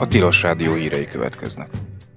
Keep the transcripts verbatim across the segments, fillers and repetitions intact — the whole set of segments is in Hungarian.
Tilos Rádió hírei következnek.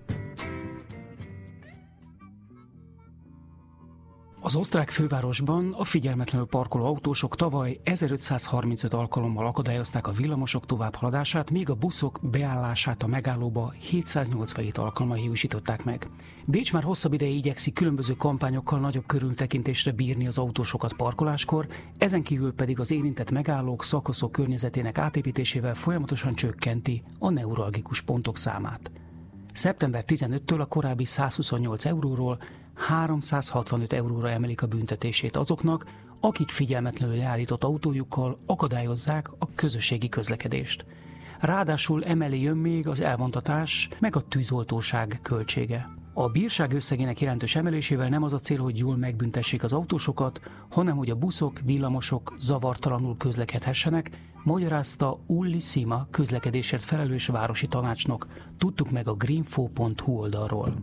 Az osztrák fővárosban a figyelmetlenül parkoló autósok tavaly ezerötszázharmincöt alkalommal akadályozták a villamosok továbbhaladását, míg a buszok beállását a megállóba hétszáznyolcvanhét alkalommal hiúsították meg. Bécs már hosszabb ideig igyekszik különböző kampányokkal nagyobb körültekintésre bírni az autósokat parkoláskor, ezen kívül pedig az érintett megállók, szakaszok környezetének átépítésével folyamatosan csökkenti a neuralgikus pontok számát. szeptember tizenötödikétől a korábbi százhuszonnyolc euróról háromszázhatvanöt euróra emelik a büntetését azoknak, akik figyelmetlenül állított autójukkal akadályozzák a közösségi közlekedést. Ráadásul emellé jön még az elvontatás meg a tűzoltóság költsége. A bírság összegének jelentős emelésével nem az a cél, hogy jól megbüntessék az autósokat, hanem hogy a buszok, villamosok zavartalanul közlekedhessenek, magyarázta Ulli Sima közlekedésért felelős városi tanácsnok. Tudtuk meg a greenfo pont hu oldalról.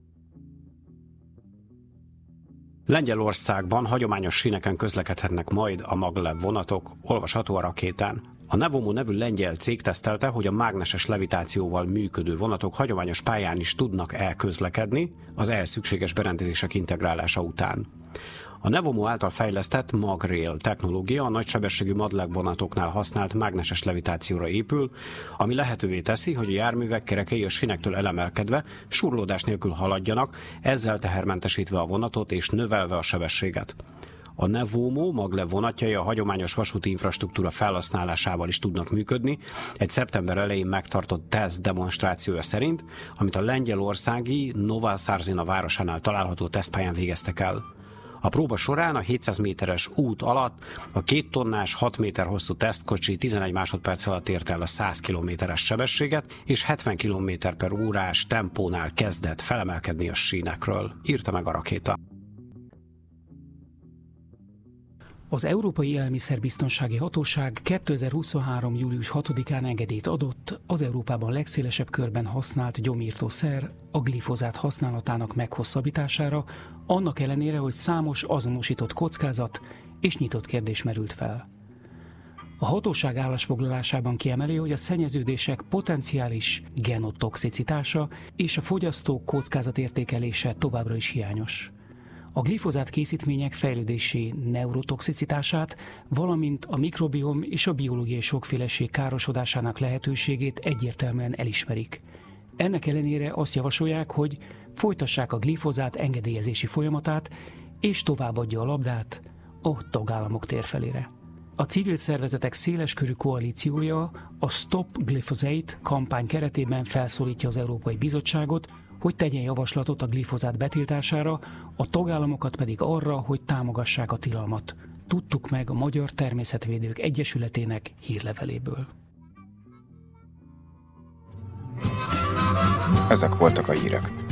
Lengyelországban hagyományos síneken közlekedhetnek majd a maglev vonatok, olvasható a Rakétán. A Nevomo nevű lengyel cég tesztelte, hogy a mágneses levitációval működő vonatok hagyományos pályán is tudnak elközlekedni az ehhez szükséges berendezések integrálása után. A Nevomo által fejlesztett MagRail technológia a nagysebességű maglev vonatoknál használt mágneses levitációra épül, ami lehetővé teszi, hogy a járművek kerekei a sínektől elemelkedve surlódás nélkül haladjanak, ezzel tehermentesítve a vonatot és növelve a sebességet. A Nevomo maglev vonatjai a hagyományos vasúti infrastruktúra felhasználásával is tudnak működni, egy szeptember elején megtartott teszt demonstrációja szerint, amit a lengyelországi Nová Szárzina városánál található tesztpályán végeztek el. A próba során a hétszáz méteres út alatt a két tonnás, hat méter hosszú tesztkocsi tizenegy másodperc alatt ért el a száz kilométeres sebességet, és hetven kilométer per órás tempónál kezdett felemelkedni a sínekről, írta meg a Rakéta. Az Európai Élelmiszerbiztonsági Hatóság kétezer-huszonhárom. július hatodikán engedélyt adott az Európában legszélesebb körben használt gyomírtószer, a glifozát használatának meghosszabbítására, annak ellenére, hogy számos azonosított kockázat és nyitott kérdés merült fel. A hatóság állásfoglalásában kiemeli, hogy a szennyeződések potenciális genotoxicitása és a fogyasztók kockázatértékelése továbbra is hiányos. A glifozát készítmények fejlődési neurotoxicitását, valamint a mikrobiom és a biológiai sokféleség károsodásának lehetőségét egyértelműen elismerik. Ennek ellenére azt javasolják, hogy folytassák a glifozát engedélyezési folyamatát, és továbbadja a labdát a tagállamok térfelére. A civil szervezetek széleskörű koalíciója a Stop Glyphosate kampány keretében felszólítja az Európai Bizottságot, hogy tegyen javaslatot a glifozát betiltására, a tagállamokat pedig arra, hogy támogassák a tilalmat. Tudtuk meg a Magyar Természetvédők Egyesületének hírleveléből. Ezek voltak a hírek.